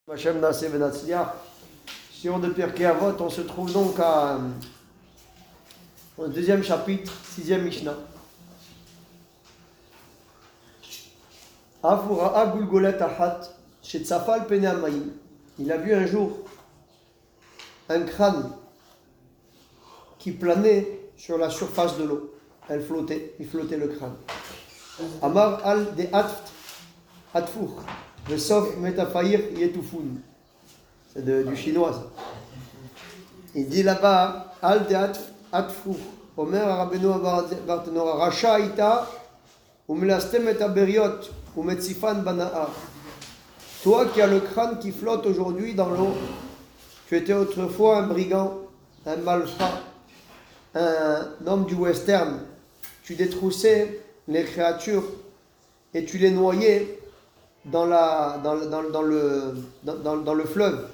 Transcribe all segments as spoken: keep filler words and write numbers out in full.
Hashem Naseh Benatzliach. Sur de Pirkei Avot, on se trouve donc à, au deuxième chapitre, sixième Mishnah. Avura Gulgolet Ahat, chez Tzafal Pene Amayim. Il a vu un jour un crâne qui planait sur la surface de l'eau. Elle flottait, il flottait le crâne. Amar al de Atft, Atfour. Le sof metafayir yetufun. C'est de, du chinois ça. Il dit là-bas, al de atfour. Omer Rabbeinu Bartenora. Racha ita, umlastem et aberiot, umetzifan bana'ar. Toi qui as le crâne qui flotte aujourd'hui dans l'eau, tu étais autrefois un brigand, un malfrat, un homme du western. Tu détroussais les créatures et tu les noyais dans, la, dans, dans, dans, le, dans, dans le fleuve.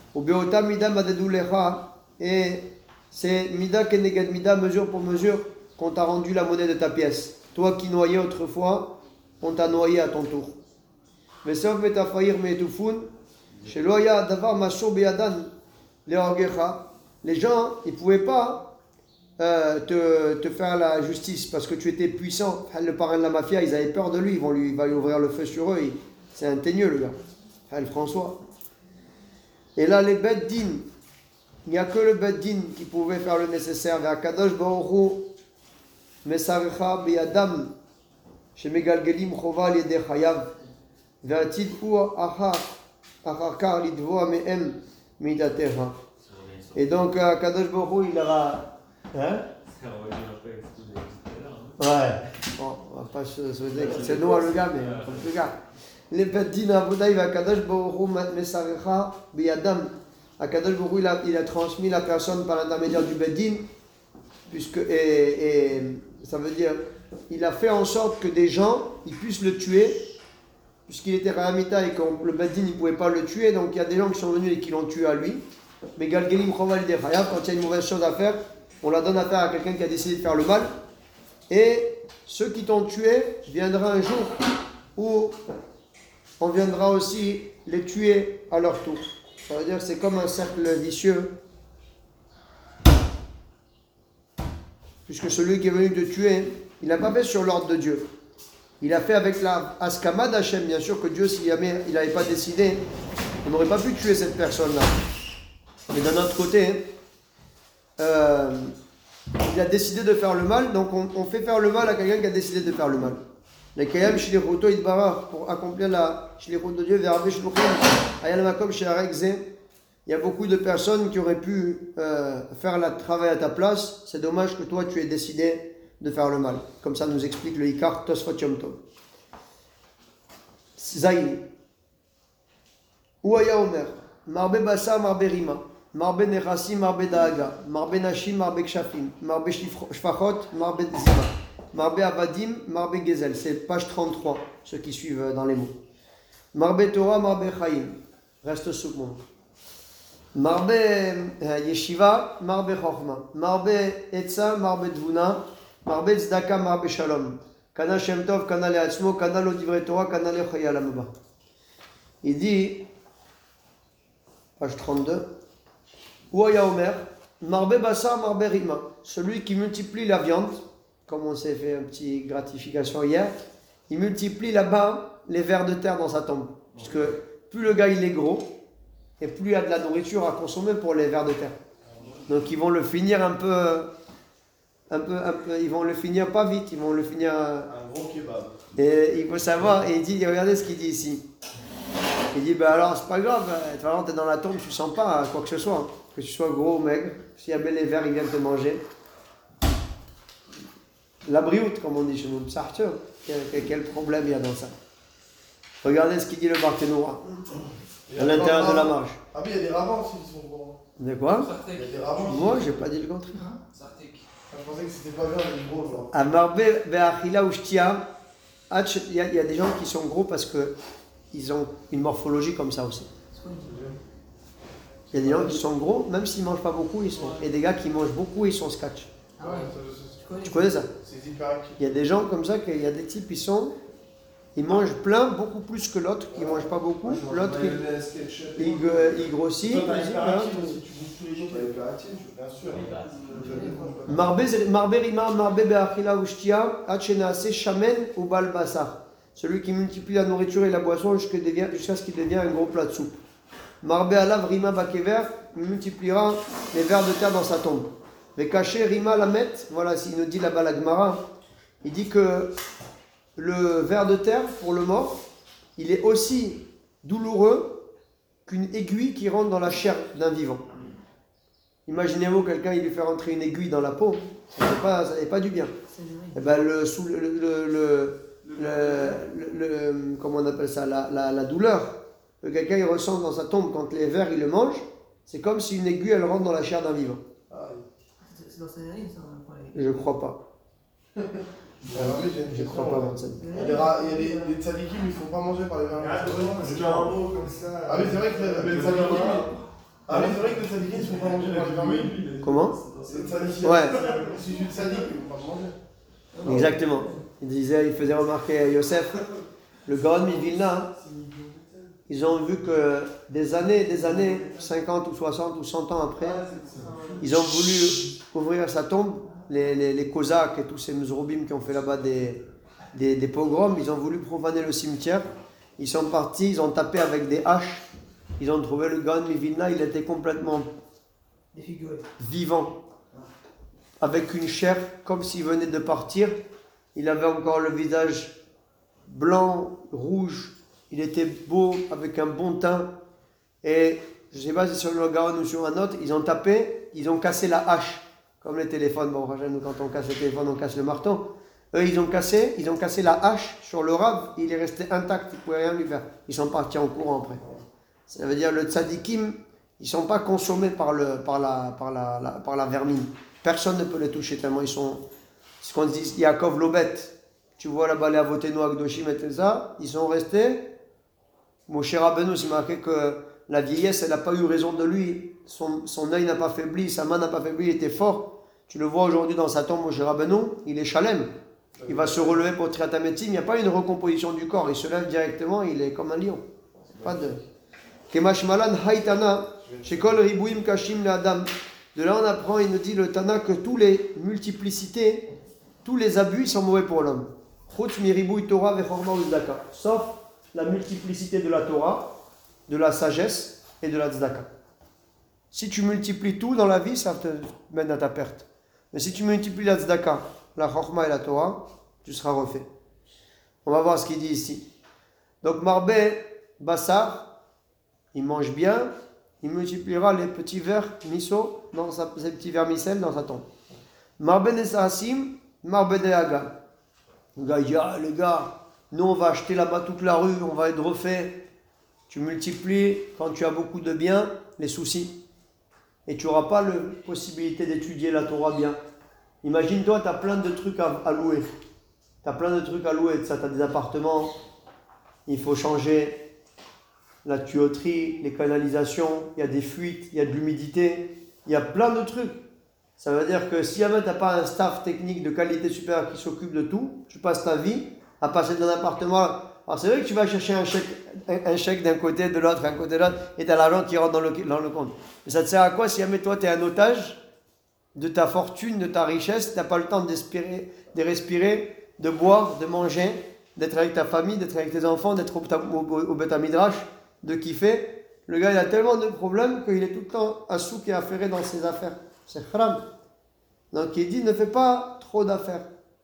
Et c'est mida keneged mida, mesure pour mesure, qu'on t'a rendu la monnaie de ta pièce. Toi qui noyais autrefois, on t'a noyé à ton tour. Les gens, ils ne pouvaient pas euh, te, te faire la justice parce que tu étais puissant. Le parrain de la mafia, ils avaient peur de lui, ils vont lui, il va lui ouvrir le feu sur eux. C'est un teigneux, le gars. El François. Et là, les bêtes din, il n'y a que le bête din qui pouvait faire le nécessaire. Vers Kadosh Baruch Mesarecha Beyadam, chez Megalgelim Choval Yede Chayav, vers Tidou Achar, Achar Lidvo Mehem Midateha. Et donc, Kadosh Baruch il aura. Hein? Ouais. Bon, on va pas se souhaiter que c'est noir le gars, mais comme le gars. Les Beddin Avodaï va Kadosh Baruch Mesarecha Biyadam. Kadosh Baruch il a transmis la personne par l'intermédiaire du Beddin, puisque et, et ça veut dire il a fait en sorte que des gens ils puissent le tuer, puisqu'il était Ramita et que le Beddin ne pouvait pas le tuer, donc il y a des gens qui sont venus et qui l'ont tué à lui. Mais Galgelim Choval de Chayav, quand il y a une mauvaise chose à faire, on la donne à faire à quelqu'un qui a décidé de faire le mal. Et ceux qui t'ont tué, viendra un jour où on viendra aussi les tuer à leur tour. Ça veut dire que c'est comme un cercle vicieux. Puisque celui qui est venu te tuer, il n'a pas fait sur l'ordre de Dieu. Il a fait avec la Askama d'Hachem. Bien sûr que Dieu, s'il n'avait pas décidé, on n'aurait pas pu tuer cette personne-là. Mais d'un autre côté, euh, il a décidé de faire le mal, donc on, on fait faire le mal à quelqu'un qui a décidé de faire le mal. Les Kayam Shlichuto Idbarach, pour accomplir la Shlichut de Dieu, vers Rabbi Shluchim, Ayal Makom Sheharekze, il y a beaucoup de personnes qui auraient pu euh, faire le travail à ta place. C'est dommage que toi tu aies décidé de faire le mal. Comme ça nous explique le Ikar Tosfot Yom Tov. Zayin. Ouaya Omer, Marbe Bassa, Marbe Rima, Marbe Nechassi, Marbe Daaga, Marbe Nashim, Marbe Kshafim, Marbe Shfachot, Marbe Zima. Marbe Abadim, Marbe Gezel, c'est page trente-trois, ceux qui suivent dans les mots. Marbe Torah, Marbe Chaim, reste sous moi. Marbe Yeshiva, Marbe Chochma, Marbe Etza, Marbe Dvuna, Marbe Tzedaka, Marbe Shalom, Kana Shem Tov, Kana Leatzmo, Kana Lo Divrei Torah, Kana Le Chaya Lamaba. Il dit, page trente-deux, Ouaya Omer, Marbe Bassar, Marbe Rima, celui qui multiplie la viande, comme on s'est fait une petite gratification hier, il multiplie là-bas les vers de terre dans sa tombe. Puisque plus le gars il est gros, et plus il y a de la nourriture à consommer pour les vers de terre. Donc ils vont le finir un peu, un peu, un peu ils vont le finir pas vite, ils vont le finir... Un gros kebab. Et il faut savoir, et il dit, regardez ce qu'il dit ici. Il dit, ben alors c'est pas grave, tu vas rentrer dans la tombe, tu sens pas quoi que ce soit. Que tu sois gros ou maigre, s'il y a bien les vers, ils viennent te manger. La brioute, comme on dit chez nous, quel, quel problème il y a dans ça? Regardez ce qu'il dit le Barthénoura, à l'intérieur de la marge. Ah mais il y a des rabbins aussi qui sont gros. De quoi? Il y a des rabbins. Moi, j'ai pas dit le contraire. Je pensais que c'était pas bien, mais gros genre. À Marbe, Be'achila ou Shtia, il y a des gens qui sont gros parce qu'ils ont une morphologie comme ça aussi. Il y a des gens qui sont gros, même s'ils mangent pas beaucoup, ils sont. Et des gars qui mangent beaucoup, ils sont scotch. Ah ouais, ça, je sais. Tu connais ça? C'est hyper. Il y a des gens comme ça, il y a des types, ils sont. il mange plein, beaucoup plus que l'autre qui ne mange pas beaucoup. L'autre, il, il, il grossit. Toi, t'as il dit, l'hyperactive hein, aussi, tu bouges tous les jours, t'as l'hyperactive, bien sûr. Marbe rima, marbe be'achila ushtia, atchenaase shamen ou bal basar. Celui qui multiplie la nourriture et la boisson jusqu'à ce qu'il devienne un gros plat de soupe. Marbe alav rima bakever, il multipliera les vers de terre dans sa tombe. Vekaché rima lamet, voilà, il nous dit là-bas la Gemara, il dit que le ver de terre pour le mort, il est aussi douloureux qu'une aiguille qui rentre dans la chair d'un vivant. Imaginez-vous quelqu'un, il lui fait rentrer une aiguille dans la peau, ça n'est pas, ça n'est pas du bien. Et ben le, sous, le, le, le, le, le, le, comment on appelle ça, la, la, la douleur que quelqu'un il ressent dans sa tombe quand les vers il le mange, c'est comme si une aiguille elle rentre dans la chair d'un vivant. C'est dans sa narine, ça, on va Je crois pas. Je crois pas, Vincent. Il y a des, ra- il y a des, des tzadikim, ils ne font pas manger par les vermines. C'est un mot comme ça. Ah oui, c'est vrai que les les tzadikim. Ah oui, c'est vrai que les tzadikim ne se font pas manger par les vermines. Comment? C'est tzadikim. Ouais. Si tu es tzadik, ils ne vont pas manger. Exactement. Il disait, il faisait remarquer à Yosef, le Gaon de Vilna, ils ont vu que des années, des années, cinquante ou soixante ou cent ans après, ils ont voulu ouvrir sa tombe. Les, les, les Cosaques et tous ces Mzrobim qui ont fait là-bas des, des, des pogroms, ils ont voulu profaner le cimetière. Ils sont partis, ils ont tapé avec des haches. Ils ont trouvé le Gaon Mivilna, il était complètement vivant, avec une chair comme s'il venait de partir. Il avait encore le visage blanc, rouge. Il était beau, avec un bon teint. Et je ne sais pas si sur le Gaon ou sur un autre, ils ont tapé, ils ont cassé la hache. Comme les téléphones, bon, nous quand on casse le téléphone, on casse le marteau. Eux, ils ont cassé, ils ont cassé la hache sur le rab, il est resté intact, ils ne pouvaient rien lui faire. Ils sont partis en courant après. Ça veut dire le tzadikim, ils ne sont pas consommés par, le, par, la, par, la, la, par la vermine. Personne ne peut les toucher tellement ils sont. Ce qu'on dit, Yaakov Lobet, tu vois là-bas les Avotenu Akdoshim et tout ça, ils sont restés. Moshe Rabbeinu, c'est marqué que la vieillesse, elle n'a pas eu raison de lui. Son, son œil n'a pas faibli, sa main n'a pas faibli, il était fort. Tu le vois aujourd'hui dans sa tombe, Moshe Rabbeinu, il est chalem. Il va se relever pour Triatametim. Il n'y a pas une recomposition du corps. Il se lève directement, il est comme un lion. Pas de. Kemash malan haïtana, shekol ribouim kashim le adam. De là, on apprend, il nous dit le Tana que tous les multiplicités, tous les abus sont mauvais pour l'homme. Chutz miribouy Torah vechorma uzdaka. Sauf la multiplicité de la Torah, de la sagesse et de la tzedaka. Si tu multiplies tout dans la vie, ça te mène à ta perte. Mais si tu multiplies la tzedaka, la chorma et la Torah, tu seras refait. On va voir ce qu'il dit ici. Donc Marbe Bassar, il mange bien, il multipliera les petits vers miso, dans sa, ces petits vermicelles dans sa tombe. Marbe Nesahasim, Marbe Dehaga. Le gars il dit, ah les gars, nous on va acheter là-bas toute la rue, on va être refait. Tu multiplies, quand tu as beaucoup de biens, les soucis. Et tu n'auras pas la possibilité d'étudier la Torah bien. Imagine-toi, tu as plein de trucs à, à louer. Tu as plein de trucs à louer. Tu as des appartements, il faut changer la tuyauterie, les canalisations, il y a des fuites, il y a de l'humidité, il y a plein de trucs. Ça veut dire que si jamais tu n'as pas un staff technique de qualité supérieure qui s'occupe de tout, tu passes ta vie à passer dans un appartement. Alors c'est vrai que tu vas chercher un chèque, un, un chèque d'un côté, de l'autre, un côté de l'autre, et tu as l'argent qui rentre dans le, dans le compte. Mais ça te sert à quoi si jamais toi tu es un otage de ta fortune, de ta richesse, tu n'as pas le temps d'respirer, de respirer, de boire, de manger, d'être avec ta famille, d'être avec tes enfants, d'être au, au, au, au Beth Midrash, de kiffer. Le gars il a tellement de problèmes qu'il est tout le temps assouk et affairé dans ses affaires. C'est haram. Donc il dit ne fais pas trop d'affaires.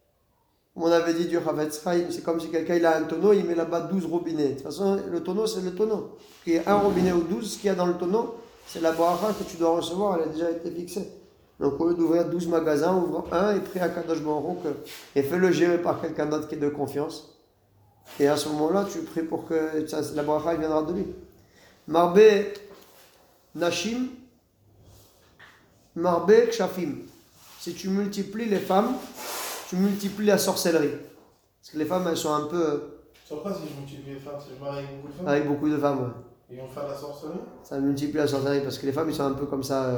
On avait dit du Havetz Chaim, c'est comme si quelqu'un il a un tonneau, il met là-bas douze robinets. De toute façon, le tonneau, c'est le tonneau. Il y a un robinet ou douze, ce qu'il y a dans le tonneau, c'est la bracha que tu dois recevoir, elle a déjà été fixée. Donc au lieu d'ouvrir douze magasins, ouvre un et prie à Kadosh Baruch Hu et fais-le gérer par quelqu'un d'autre qui est de confiance. Et à ce moment-là, tu pries pour que ça, la bracha viendra de lui. Marbe Nashim, Marbe Kshafim. Si tu multiplies les femmes, tu multiplies la sorcellerie. Parce que les femmes, elles sont un peu... Sur quoi si je multiplie les femmes, si je marie avec beaucoup de femmes? Avec beaucoup de femmes, ouais. Ils vont faire la sorcellerie? Ça multiplie la sorcellerie, parce que les femmes, ils sont un peu comme ça... Euh,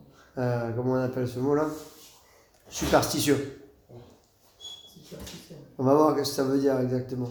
euh, comment on appelle ce mot-là? Superstitieux. On va voir ce que ça veut dire exactement.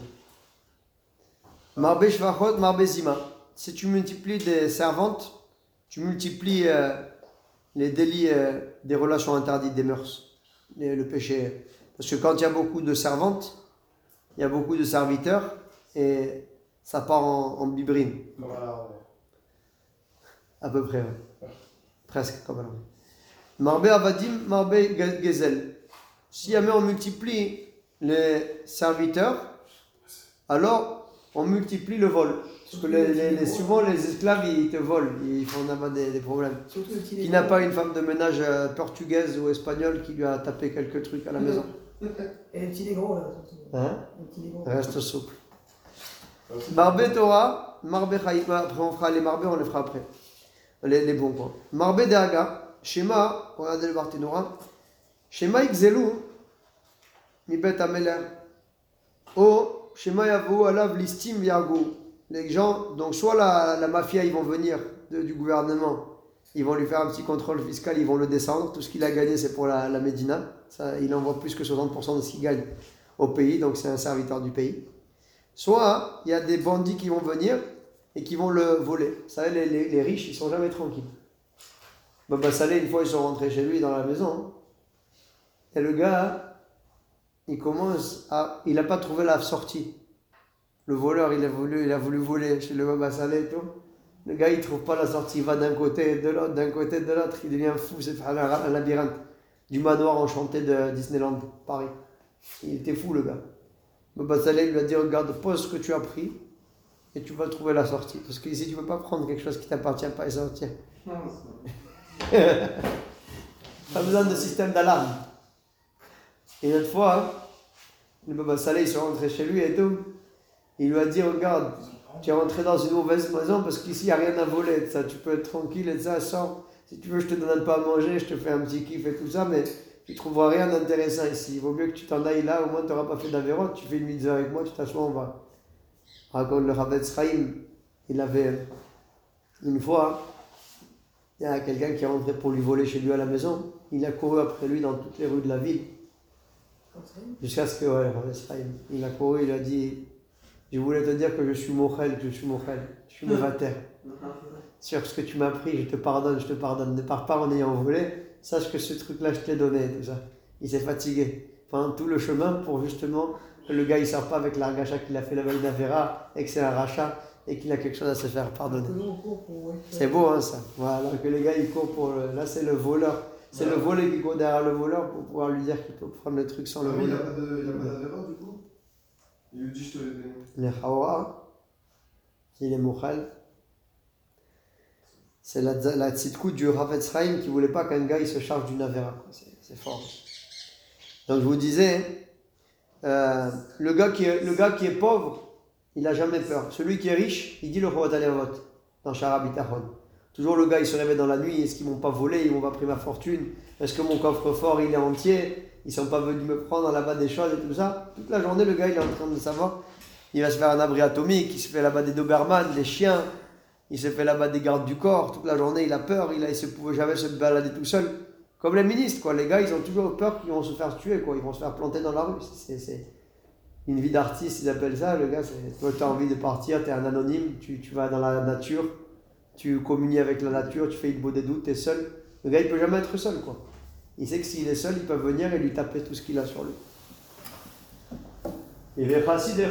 Marbe shvachot, marbe zima. Si tu multiplies des servantes, tu multiplies euh, les délits euh, des relations interdites, des mœurs, les- le péché. Parce que quand il y a beaucoup de servantes, il y a beaucoup de serviteurs et ça part en, en bibrine. Voilà, À peu près, ouais. Presque comme alors. Marbe avadim, marbe ge- gezel. Si jamais on multiplie les serviteurs, alors on multiplie le vol. Parce que les, les- les- souvent les esclaves ils te volent, ils font avoir des, des problèmes. Surtout le petit Qui n'a pas une femme de ménage euh, portugaise ou espagnole qui lui a tapé quelques trucs à la maison? Et les petits négros là, surtout. Hein? Les petits négros. Reste souple. Marbe Torah, Marbe Chaim. Après on fera les Marbe, on les fera après. Les, les bons quoi. Marbe Dehaga, Shema, regardez le Barthénora. Shema Ikzelu, Mibet Ameler. O Shema Yavu Alav Listim Yagu. Les gens, donc soit la, la mafia, ils vont venir de- du gouvernement, ils vont lui faire un petit contrôle fiscal, ils vont le descendre. Tout ce qu'il a gagné, c'est pour la, la Médina. Ça, il envoie plus que soixante pour cent de ce qu'il gagne au pays, donc c'est un serviteur du pays. Soit il y a des bandits qui vont venir et qui vont le voler. Vous savez, les, les, les riches, ils sont jamais tranquilles. Baba Saleh, une fois, ils sont rentrés chez lui dans la maison. hein. Et le gars, il commence à. Il n'a pas trouvé la sortie. Le voleur, il a voulu, il a voulu voler chez le Baba Saleh et tout. Le gars, il ne trouve pas la sortie. Il va d'un côté et de l'autre, d'un côté et de l'autre. Il devient fou. C'est un, un labyrinthe. Du manoir enchanté de Disneyland, Paris. Il était fou, le gars. Baba Saleh lui a dit, regarde, pose ce que tu as pris et tu vas trouver la sortie. Parce que ici, tu ne peux pas prendre quelque chose qui ne t'appartient pas et sortir. Pas besoin de système d'alarme. Et une autre fois, hein, le Baba Saleh, ils sont rentrés chez lui et tout. Il lui a dit, regarde, tu es rentré dans une mauvaise maison parce qu'ici, il n'y a rien à voler. Ça, tu peux être tranquille et ça, sors. Si tu veux, je te donne un peu à manger, je te fais un petit kiff et tout ça, mais tu ne trouveras rien d'intéressant ici. Il vaut mieux que tu t'en ailles là, au moins tu n'auras pas fait d'avéron. Tu fais une mitzvah avec moi, tu t'assois, on va. Raconte le Chavetz Chaim. Il avait une fois, il y a quelqu'un qui est rentré pour lui voler chez lui à la maison. Il a couru après lui dans toutes les rues de la ville. Jusqu'à ce que, ouais, Chavetz Chaim, il a couru, il a dit, je voulais te dire que je suis Mochel, que je suis Mochel, je suis Mevater. Sur ce que tu m'as pris, je te pardonne, je te pardonne. Ne pars pas en ayant volé, sache que ce truc-là, je t'ai donné, tout ça. Il s'est fatigué pendant tout le chemin pour justement que le gars, il ne sort pas avec l'argacha qu'il a fait la veille d'Avera et que c'est un rachat et qu'il a quelque chose à se faire pardonner. C'est beau, hein, ça. Voilà, que les gars, ils courent pour le... Là, c'est le voleur. C'est le volé qui court derrière le voleur pour pouvoir lui dire qu'il peut prendre le truc sans le Ah oui, il n'y a voleur. pas de- il y a pas d'avera du coup. Il lui dit je te l'ai donné. Les Haora, il est Mochel. C'est la, la tzidkout du Chavetz Chaim qui ne voulait pas qu'un gars il se charge d'une avéra. C'est, c'est fort. Donc je vous disais, euh, le, gars qui est, le gars qui est pauvre, il n'a jamais peur. Celui qui est riche, il dit le Chovat Alevot dans Shara Bitachon. Toujours le gars il se réveille dans la nuit, est-ce qu'ils ne m'ont pas volé, ils m'ont pas pris ma fortune, est-ce que mon coffre-fort il est entier, ils ne sont pas venus me prendre là-bas des choses et tout ça. Toute la journée, le gars il est en train de savoir, il va se faire un abri atomique, il se fait là-bas des Doberman, des chiens. Il se fait là-bas des gardes du corps, toute la journée il a peur, il ne se pouvait jamais se balader tout seul. Comme les ministres, quoi. Les gars ils ont toujours peur qu'ils vont se faire tuer, quoi. Ils vont se faire planter dans la rue. C'est, c'est une vie d'artiste, ils appellent ça. Le gars, c'est, toi tu as envie de partir, tu es un anonyme, tu, tu vas dans la nature, tu communies avec la nature, tu fais une beau des doutes, tu es seul. Le gars il ne peut jamais être seul, quoi. Il sait que s'il est seul, ils peuvent venir et lui taper tout ce qu'il a sur lui. Il a dit un chassid,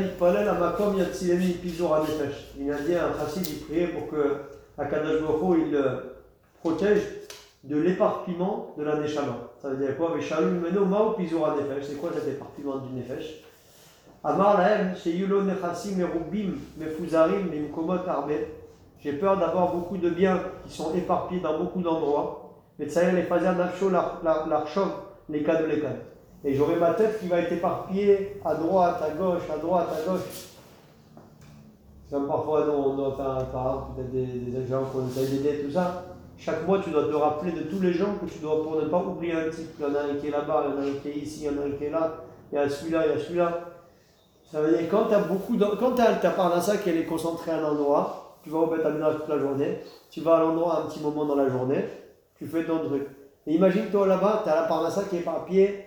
il priait pour que Akadosh Baruch Hu, il le protège de l'éparpillement de la Neshama. Ça veut dire quoi? C'est quoi cet éparpillement du Nefesh? Amar lahem, sheyulo nechasim merubim mefuzarim mimkomot arbe. J'ai peur d'avoir beaucoup de biens qui sont éparpillés dans beaucoup d'endroits. Mais tsayer les fazer nafsho l'archov, les cas de l'école. Et j'aurai ma tête qui va être éparpillée à droite, à gauche, à droite, à gauche. Comme parfois, nous, on doit faire, par exemple, des, des gens qu'on essaie d'aider, tout ça. Chaque mois, tu dois te rappeler de tous les gens que tu dois, pour ne pas oublier un type. Il y en a un qui est là-bas, il y en a un qui est ici, il y en a un qui est là, il y a celui-là, il y a celui-là. Ça veut dire quand tu as beaucoup de, quand tu as ta parnassa qui est concentrée à un endroit, tu vas au Beth Amidrash toute la journée, tu vas à l'endroit un petit moment dans la journée, tu fais ton truc. Et imagine-toi là-bas, tu as la parnassa qui est éparpillée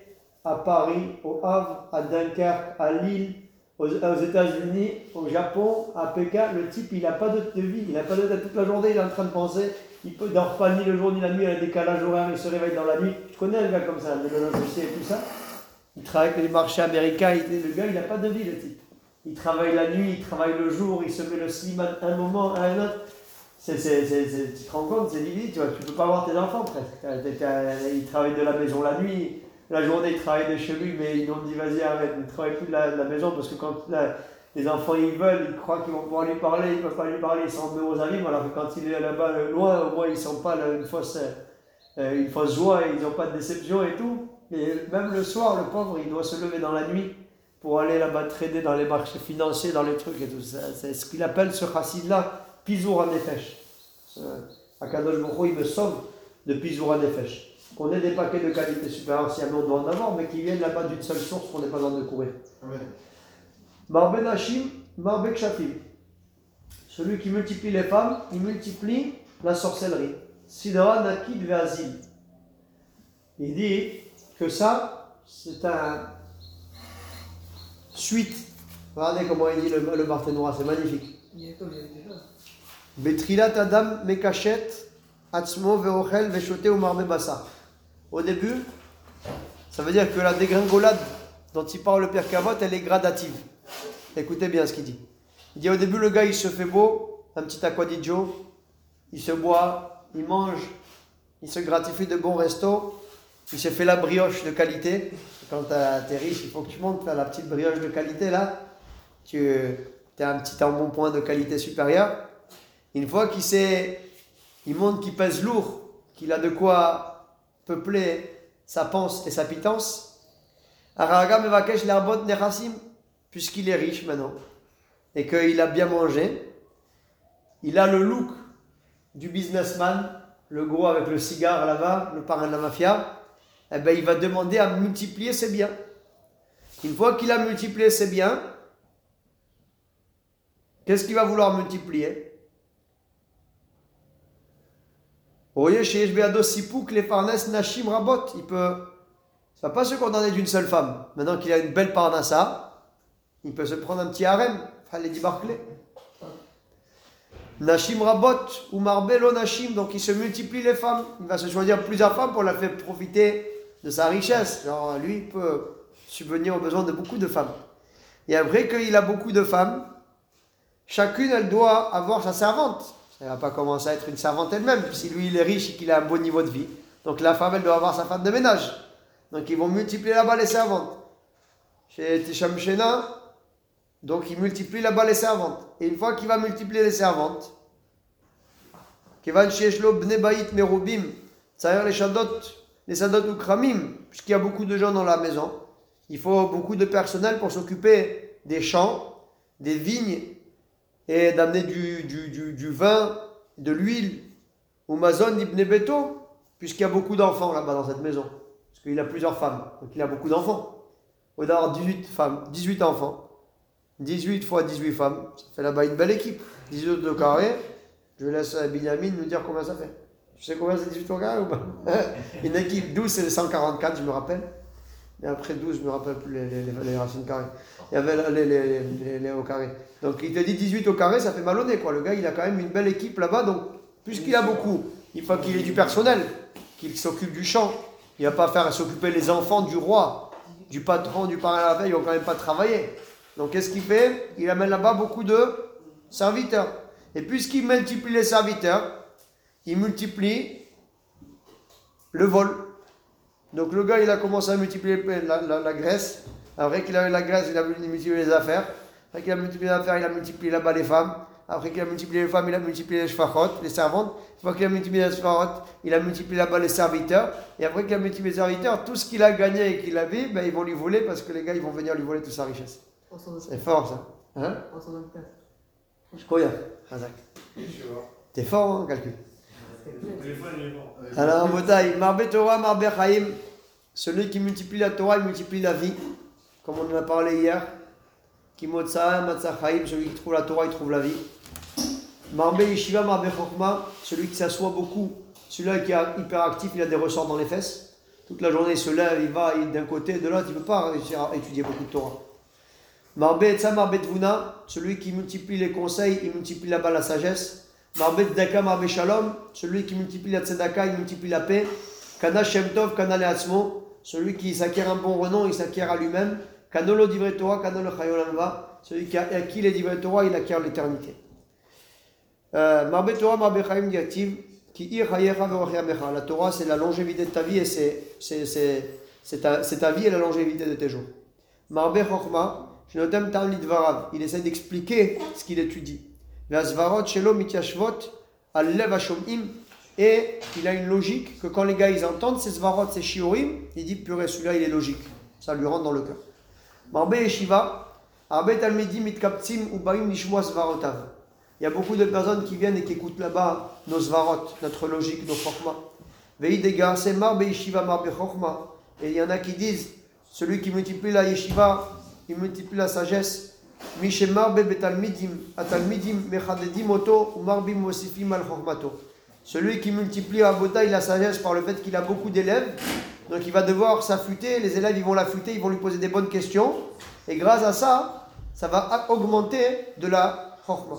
à Paris, au Havre, à Dunkerque, à Lille, aux, aux États-Unis, au Japon, à Pékin, le type il n'a pas de, de vie, il n'a pas de tête toute la journée, il est en train de penser, il ne dort pas ni le jour ni la nuit, il a un décalage horaire, il se réveille dans la nuit. Je connais un gars comme ça, de l'O C et tout ça. Il travaille avec les marchés américains, il, le gars il n'a pas de vie le type. Il travaille la nuit, il travaille le jour, il se met le sliman un moment, à un autre. C'est, c'est, c'est, c'est, tu te rends compte, c'est limite, tu vois, tu peux pas voir tes enfants presque. Il travaille de la maison la nuit, la journée il travaille de chez lui, mais ils ont dit vas-y arrête, ne travaille plus de la, de la maison parce que quand la, les enfants ils veulent, ils croient qu'ils vont pouvoir lui parler, ils ne peuvent pas lui parler, ils sont en aux abîmes, alors que quand il est là-bas loin, au moins ils ne sont pas là, une, fausse, euh, une fausse joie, ils n'ont pas de déception et tout. Et même le soir, le pauvre, il doit se lever dans la nuit pour aller là-bas trader dans les marchés financiers, dans les trucs et tout ça. C'est ce qu'il appelle ce chassid-là. Pizour à Nefesh. Akadosh Baruch Hu, il me sauve de Pizour à Nefesh. Qu'on ait des paquets de qualité supérieure, si on doit en avoir, mais qui viennent là-bas d'une seule source, qu'on n'ait pas besoin de courir. Marbe Nashim, Marbe Kshafim. Celui qui multiplie les femmes, il multiplie la sorcellerie. Sidra Nakid Ve'azil. Il dit que ça, c'est un suite. Regardez comment il dit le, le Barthénois, c'est magnifique. Il est comme il y avait déjà. Betrilat Adam Mekachet, Atzmo Veochel Veshote ou Marbe Bassa. Au début, ça veut dire que la dégringolade dont il parle le Père Kavot, elle est gradative. Écoutez bien ce qu'il dit. Il dit au début, le gars il se fait beau, un petit aquadigio, il se boit, il mange, il se gratifie de bons restos, il se fait la brioche de qualité. Quand tu es riche, il faut que tu montes faire la petite brioche de qualité là. Tu as un petit embonpoint de qualité supérieure. Une fois qu'il sait, il montre qu'il pèse lourd, qu'il a de quoi peupler sa panse et sa pitance. Araga mevakesh l'arbot nechassim, puisqu'il est riche maintenant et qu'il a bien mangé, il a le look du businessman, le gros avec le cigare là-bas, le parrain de la mafia. Eh ben, il va demander à multiplier ses biens. Une fois qu'il a multiplié ses biens, qu'est-ce qu'il va vouloir multiplier? Voyez, chez Hbado Sipouk, les parnasses Nashim Rabot, il peut. Ça ne va pas se condamner d'une seule femme. Maintenant qu'il a une belle parnassa, il peut se prendre un petit harem. Fallait dit Barclay. Nashim Rabot ou Marbelo Nashim, donc il se multiplie les femmes. Il va se choisir plusieurs femmes pour la faire profiter de sa richesse. Genre, lui, il peut subvenir aux besoins de beaucoup de femmes. Et après qu'il a beaucoup de femmes, chacune, elle doit avoir sa servante. Elle ne va pas commencer à être une servante elle-même. Si lui, il est riche et qu'il a un bon niveau de vie. Donc la femme, elle doit avoir sa femme de ménage. Donc ils vont multiplier là-bas les servantes. Chez Tisham Shena, donc il multiplie là-bas les servantes. Et une fois qu'il va multiplier les servantes, Kevan Sheshlo Bne Bayit Merubim, c'est-à-dire les Shadot, les Sadot ou Kramim, puisqu'il y a beaucoup de gens dans la maison, il faut beaucoup de personnel pour s'occuper des champs, des vignes, et d'amener du, du, du, du vin, de l'huile, ou Mazon Ibn Beto, puisqu'il y a beaucoup d'enfants là-bas dans cette maison. Parce qu'il a plusieurs femmes, donc il a beaucoup d'enfants. Il doit avoir dix-huit femmes, dix-huit enfants. dix-huit fois dix-huit femmes, ça fait là-bas une belle équipe. dix-huit au carré, je laisse Binyamin nous dire combien ça fait. Tu sais combien c'est dix-huit au carré ou pas? Une équipe, douze c'est cent quarante-quatre, je me rappelle. Et après douze, je ne me rappelle plus les, les, les, les racines carrées. Il y avait les, les, les, les, les au carré. Donc il te dit dix-huit au carré, ça fait mal au nez, quoi. Le gars, il a quand même une belle équipe là-bas. Donc, puisqu'il a beaucoup, il faut qu'il ait du personnel, qu'il s'occupe du champ. Il ne va pas faire s'occuper les enfants du roi, du patron, du parrain à la veille, ils ne vont quand même pas travailler. Donc qu'est-ce qu'il fait? Il amène là-bas beaucoup de serviteurs. Et puisqu'il multiplie les serviteurs, il multiplie le vol. Donc le gars, il a commencé à multiplier la, la, la graisse. Après qu'il a eu la graisse, il a multiplié les affaires. Après qu'il a multiplié les affaires, il a multiplié là-bas les femmes. Après qu'il a multiplié les femmes, il a multiplié les shfachot, les servantes. Une fois qu'il a multiplié les shfachot, il a multiplié là-bas les serviteurs. Et après qu'il a multiplié les serviteurs, tout ce qu'il a gagné et qu'il avait, ben, ils vont lui voler parce que les gars, ils vont venir lui voler toute sa richesse. C'est fort ça. Hein? Je crois bien. Razak. T'es fort en hein, calcul. Alors, Botaï, Marbe Torah, Marbe Chaim, celui qui multiplie la Torah, il multiplie la vie, comme on en a parlé hier. Kimotsa, Matsa Chaim, celui qui trouve la Torah, il trouve la vie. Marbe Yeshiva, Marbe Chokma, celui qui s'assoit beaucoup, celui-là qui est hyper actif, il a des ressorts dans les fesses. toute la journée il se lève, il va d'un côté, de l'autre, il ne peut pas réussir à étudier beaucoup de Torah. Marbe Etza, Marbe Tvuna, celui qui multiplie les conseils, il multiplie là-bas la sagesse. Marbe Tzedaka, Marbe Shalom, celui qui multiplie la Tzedaka, il multiplie la paix. Kana Shem Tov, Kana Leatzmo, celui qui s'acquiert un bon renom, il s'acquiert à lui-même. Kanolo Divrei Torah, Kanolo Chayolamva, celui qui a acquis les Divrei Torah, il acquiert l'éternité. Marbe Torah, Marbe Chaim Diativ, Ki Ir Chayecha Verochia Mecha. La Torah, c'est la longévité de ta vie et c'est, c'est, c'est, c'est, ta, c'est ta vie et la longévité de tes jours. Marbe Chochma, Shenotem Talmid Varav, il essaie d'expliquer ce qu'il étudie. Ve'azvarot Shelo Mityashvot Al-Lev HaShom'im, et il a une logique que quand les gars ils entendent ces svarot, ces shiurim, ils disent purée, celui-là il est logique, ça lui rentre dans le cœur. Marbe Yeshiva, Arbe Talmidim Mitkaptzim Ubaim Nishmoa Svarotav. Il y a beaucoup de personnes qui viennent et qui écoutent là-bas nos svarot, notre logique, nos chokma. Veidega, c'est Marbe Yeshiva, Marbe Chokma. Et il y en a qui disent, celui qui multiplie la Yeshiva, il multiplie la sagesse. Mishe Marbe Betalmidim, Atalmidim Mechadedim Oto, ou Marbim Mosifim Al Chokmato. Celui qui multiplie à Botaï la sagesse par le fait qu'il a beaucoup d'élèves, donc il va devoir s'affûter, les élèves ils vont l'affûter, ils vont lui poser des bonnes questions, et grâce à ça, ça va augmenter de la chokma.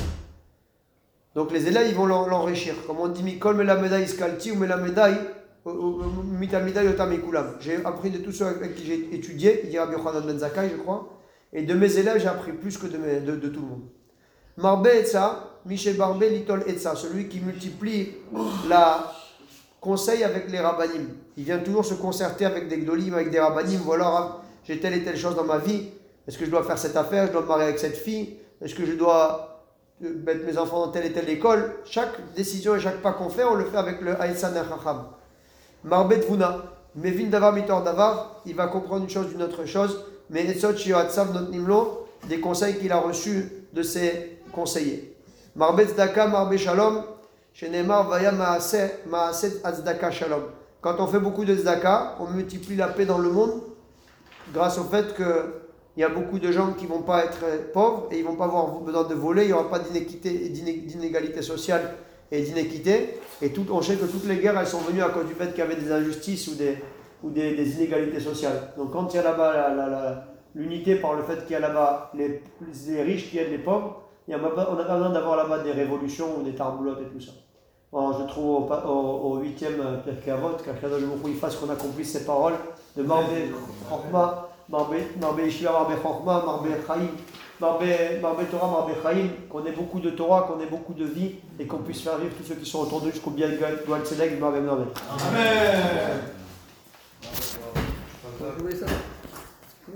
Donc les élèves ils vont l'enrichir. Comme on dit, Mikol me la médaille skalti ou me la médaille, mita médaille otamikulam. J'ai appris de tous ceux avec qui j'ai étudié, il dit Rabbi Yochanan ben Zakkai, je crois, et de mes élèves j'ai appris plus que de, mes, de, de tout le monde. Marbe Etza, Michel Barbe Litol Etza, celui qui multiplie la conseil avec les rabbanim. Il vient toujours se concerter avec des gdolim, avec des rabbanim. Voilà, j'ai telle et telle chose dans ma vie. Est-ce que je dois faire cette affaire? Je dois me marier avec cette fille? Est-ce que je dois mettre mes enfants dans telle et telle école? Chaque décision et chaque pas qu'on fait, on le fait avec le Haïtsan Chacham. Marbe Tvuna, Mevin Davar Mitor Davar, il va comprendre une chose d'une autre chose. Mais Etzot Shioatsav Not Nimlo, des conseils qu'il a reçus de ses conseillers. Marbe Tzedaka, Marbe Shalom, Shenemar Vaya Maaset Maaset Tzedaka Shalom. Quand on fait beaucoup de tzedaka, on multiplie la paix dans le monde grâce au fait qu'il y a beaucoup de gens qui ne vont pas être pauvres et ils ne vont pas avoir besoin de voler, il n'y aura pas d'inéquité, d'inégalité sociale et d'inéquité. Et tout, on sait que toutes les guerres elles sont venues à cause du fait qu'il y avait des injustices ou des, ou des, des inégalités sociales. Donc quand il y a là-bas la, la, la, l'unité par le fait qu'il y a là-bas les, les riches qui aident les pauvres, il y a, on n'a pas besoin d'avoir là-bas des révolutions ou des tarboulottes et tout ça. Alors, je trouve au huitième Pirkei Avot, qu'Akadosh Baruch Hu fasse qu'on accomplisse ces paroles de Marbe Chokma, Marbe Yeshiva, Marbe Chokma, Marbe Chaim, Marbe Torah, Marbe Chaim, qu'on ait beaucoup de Torah, qu'on ait beaucoup de vie et qu'on puisse faire vivre tous ceux qui sont autour d'eux jusqu'au bien Goal Tzedek, Marbe Marbe. Amen. Vous voulez ça?